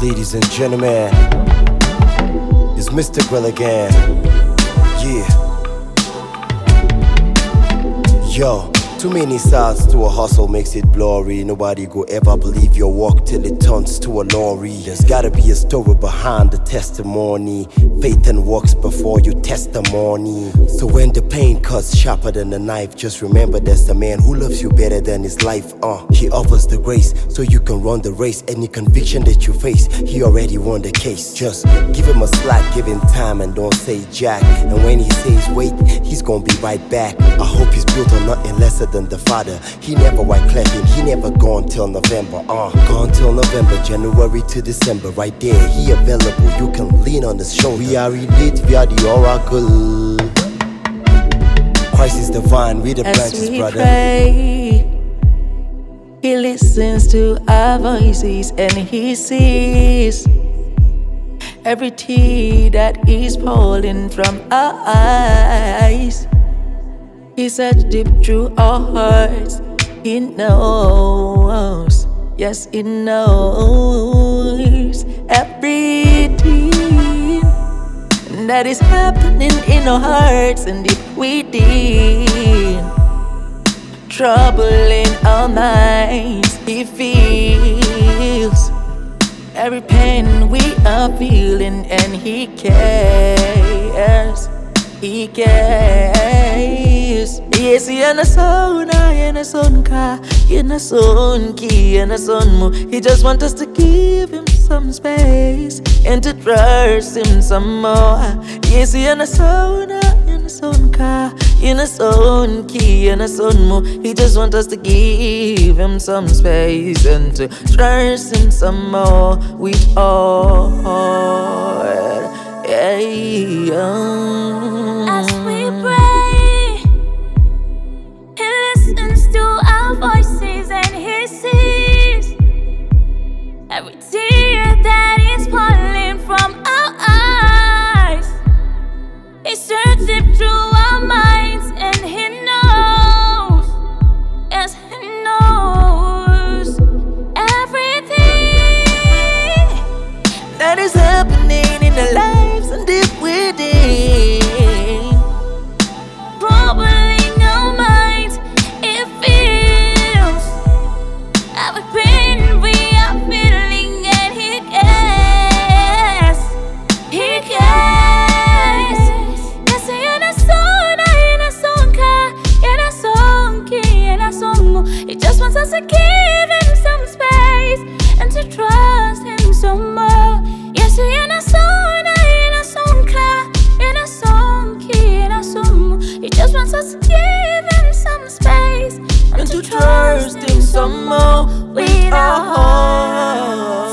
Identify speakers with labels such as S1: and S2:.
S1: Ladies and gentlemen, it's Mr. Grill again. Yeah. Yo, too many sides to a hustle makes it blurry. Nobody go ever believe your walk till it turns to a lorry. There's gotta be a story behind the testimony. Faith and works before you testimony. So when the pain cuts sharper than a knife, just remember there's a man who loves you better than his life. He offers the grace so you can run the race. Any conviction that you face, he already won the case. Just give him a slack, give him time and don't say jack. And when he says wait, he's gonna be right back. I hope he's built on nothing lesser than the Father. He never white clapping, he never gone till November. Gone till November, January to December. Right there, he available, you can lean on his shoulder. We are elite, we are the oracle. Christ is divine, we the branches, brother.
S2: Pray, he listens to our voices and he sees every tear that is falling from our eyes. He searched deep through our hearts. He knows, yes, he knows everything that is happening in our hearts and deep within. Trouble in our minds, he feels every pain we are feeling, and he cares. He cares. Yes, he and a son, I and a son car, and a son key, and a son mo. He just wants us to give him some space and to trust him some more. Yes, he and a son, I and a son car, and a son key, and a son mo. He just wants us to give him some space and to trust him some more. We all,
S3: As we pray, he listens to our voices and he sees every tear that is falling from our eyes. He searches through our minds and he knows, yes, he knows everything
S2: that is happening in the lives and deep within.
S3: Troubling our minds, it feels every pain we are feeling, and he cares. He cares. Yes, in a song, in a song, in a song, in a song. He just wants us to give him some space and to trust him some more. Yes, in a song, in a song, in a song, in a song. He just wants us to give him some space
S2: And to trust him some more with our hearts.